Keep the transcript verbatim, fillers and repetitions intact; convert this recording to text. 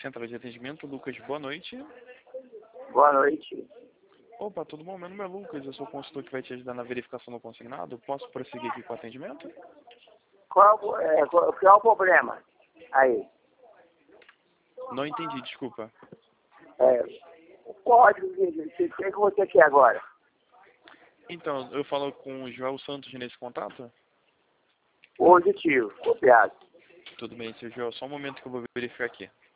central de atendimento, Lucas, boa noite. Boa noite. Opa, tudo bom? Meu nome é Lucas, eu sou o consultor que vai te ajudar na verificação do consignado. Posso prosseguir aqui com o atendimento? Qual é, qual, qual é o problema? Aí. Não entendi, desculpa. É, o código que, que, que você quer agora? Então, eu falo com o Joel Santos nesse contato? Positivo, copiado. Tudo bem, seu Joel, só um momento que eu vou verificar aqui.